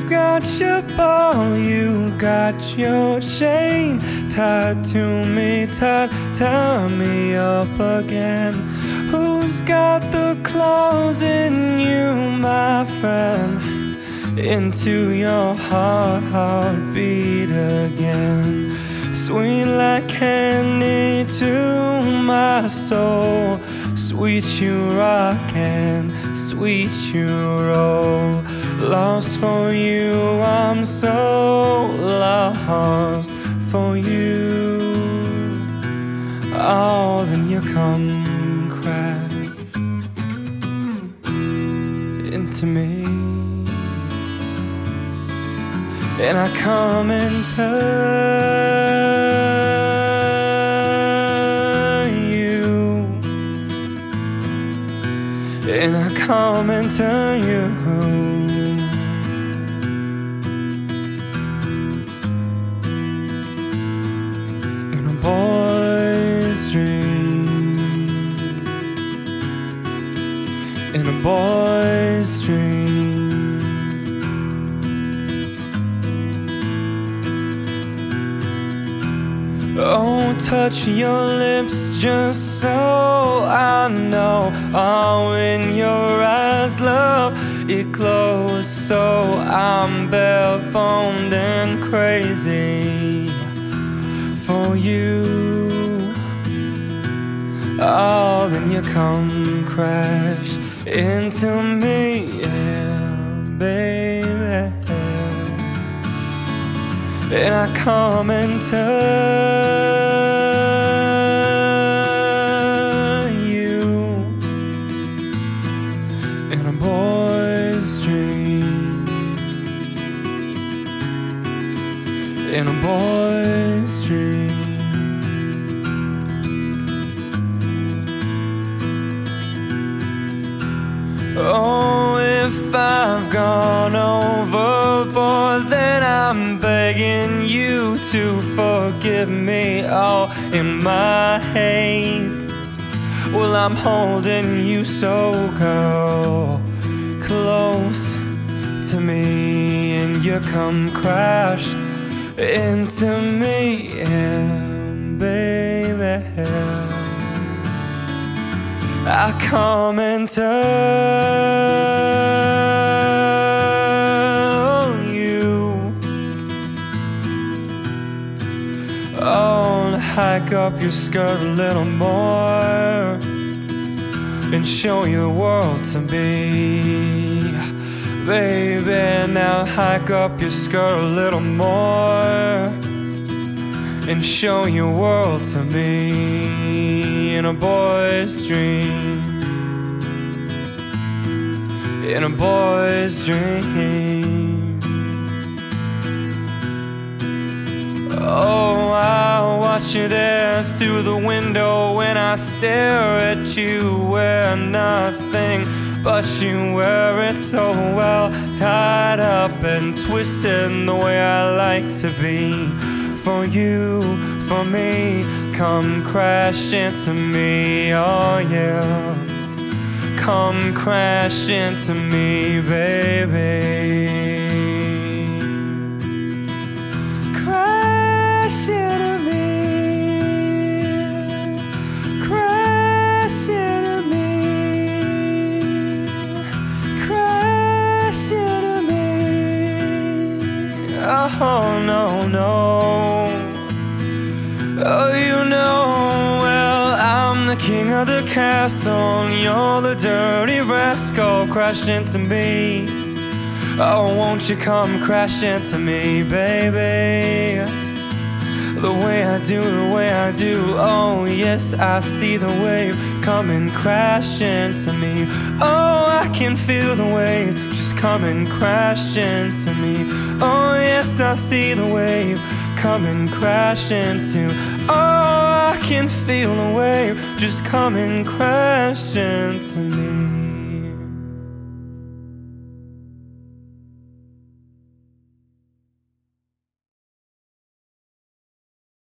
You've got your ball, you got your chain tied to me, tie me up again. Who's got the claws in you, my friend? Into your heartbeat again. Sweet like candy to my soul. Sweet you rock and sweet you roll. Lost for you, I'm so lost for you. Oh, then you come crash into me, and I come and turn you, and I come and turn you. In a boy's dream, in a boy's dream. Oh, touch your lips just so I know. Oh, in your eyes, love, it glows so I'm bare-boned and crazy for you. Oh, then you come crash into me, yeah, baby. And I come and turn you in a boy's dream, in a boy's dream. Oh, if I've gone overboard, then I'm begging you to forgive me. Oh, in my haste, well, I'm holding you so, girl, close to me, and you come crash into me, yeah, baby. I come and turn you. Oh, and hike up your skirt a little more and show your world to me, baby. Now hike up your skirt a little more and show your world to me, in a boy's dream, in a boy's dream. Oh, I'll watch you there through the window when I stare at you. Wear nothing but you wear it so well, tied up and twisted the way I like to be. For you, for me, come crash into me, oh yeah. Come crash into me, baby. Crash into me, crash into me, crash into me. Oh, no, no. Oh, you know, well, I'm the king of the castle, and you're the dirty rascal. Crash into me. Oh, won't you come crash into me, baby? The way I do, the way I do. Oh, yes, I see the wave come and crash into me. Oh, I can feel the wave just come and crash into me. Oh, yes, I see the wave come and crash into. Oh, I can feel the wave just come and crash into me.